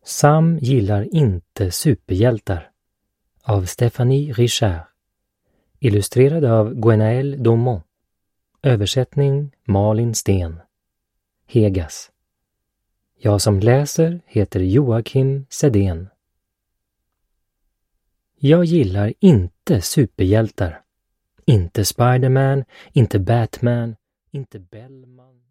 Sam gillar inte superhjältar av Stéphanie Richard. Illustrerad av Gwenaëlle Daumont. Översättning Malin Sten. Hegas. Jag som läser heter Joakim Sedén. Jag gillar inte superhjältar. Inte Spiderman, inte Batman, inte Bellman.